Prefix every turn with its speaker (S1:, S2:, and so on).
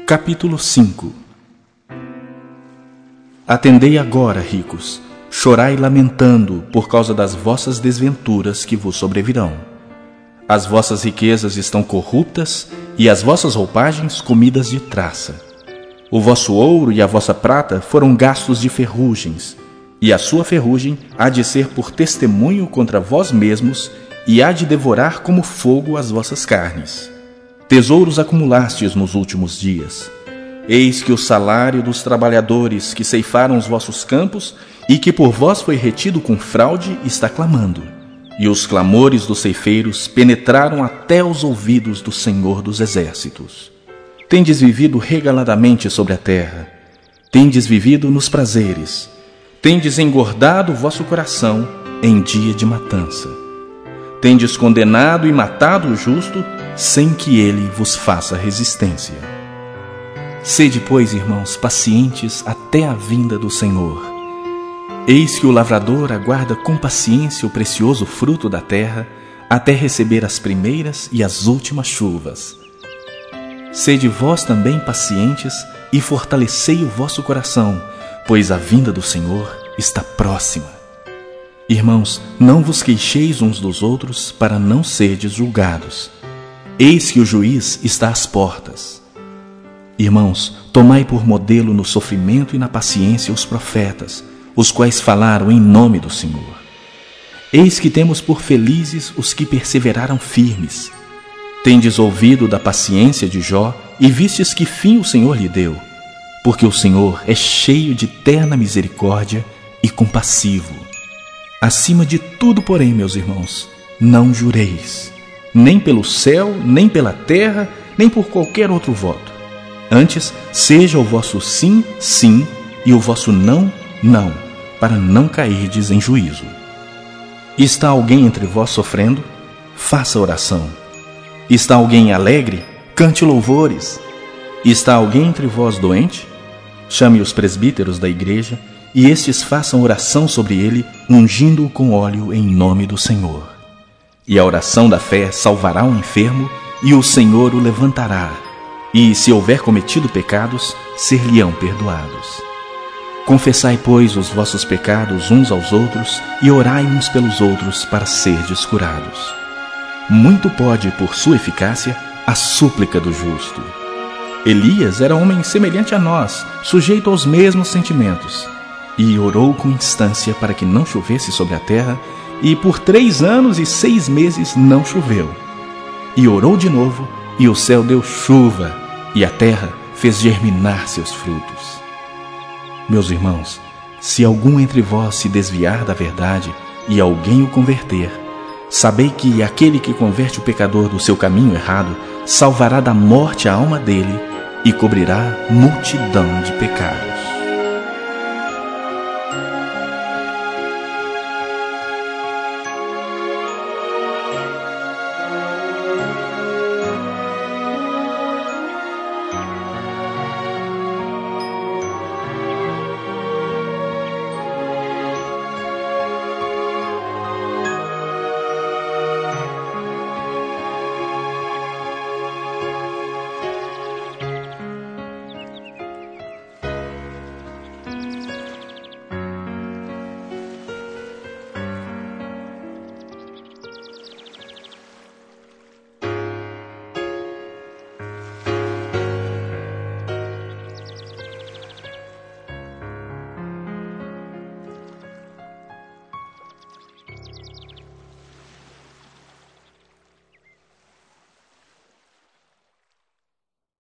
S1: Capítulo 5. Atendei agora, ricos, chorai lamentando por causa das vossas desventuras que vos sobrevirão. As vossas riquezas estão corruptas e as vossas roupagens comidas de traça. O vosso ouro e a vossa prata foram gastos de ferrugens, e a sua ferrugem há de ser por testemunho contra vós mesmos e há de devorar como fogo as vossas carnes. Tesouros acumulastes nos últimos dias. Eis que o salário dos trabalhadores que ceifaram os vossos campos e que por vós foi retido com fraude está clamando. E os clamores dos ceifeiros penetraram até os ouvidos do Senhor dos Exércitos. Tendes vivido regaladamente sobre a terra. Tendes vivido nos prazeres. Tendes engordado o vosso coração em dia de matança. Tendes condenado e matado o justo, sem que ele vos faça resistência. Sede, pois, irmãos, pacientes até a vinda do Senhor. Eis que o lavrador aguarda com paciência o precioso fruto da terra, até receber as primeiras e as últimas chuvas. Sede vós também pacientes e fortalecei o vosso coração, pois a vinda do Senhor está próxima. Irmãos, não vos queixeis uns dos outros para não serdes julgados. Eis que o juiz está às portas. Irmãos, tomai por modelo no sofrimento e na paciência os profetas, os quais falaram em nome do Senhor. Eis que temos por felizes os que perseveraram firmes. Tendes ouvido da paciência de Jó e vistes que fim o Senhor lhe deu, porque o Senhor é cheio de terna misericórdia e compassivo. Acima de tudo, porém, meus irmãos, não jureis, nem pelo céu, nem pela terra, nem por qualquer outro voto. Antes, seja o vosso sim, sim, e o vosso não, não, para não cairdes em juízo. Está alguém entre vós sofrendo? Faça oração. Está alguém alegre? Cante louvores. Está alguém entre vós doente? Chame os presbíteros da igreja, e estes façam oração sobre ele, ungindo-o com óleo em nome do Senhor. E a oração da fé salvará o enfermo, e o Senhor o levantará. E, se houver cometido pecados, ser-lhe-ão perdoados. Confessai, pois, os vossos pecados uns aos outros, e orai uns pelos outros para serdes curados. Muito pode, por sua eficácia, a súplica do justo. Elias era homem semelhante a nós, sujeito aos mesmos sentimentos, e orou com instância para que não chovesse sobre a terra, e por 3 anos e 6 meses não choveu. E orou de novo, e o céu deu chuva, e a terra fez germinar seus frutos. Meus irmãos, se algum entre vós se desviar da verdade e alguém o converter, sabei que aquele que converte o pecador do seu caminho errado salvará da morte a alma dele e cobrirá multidão de pecados.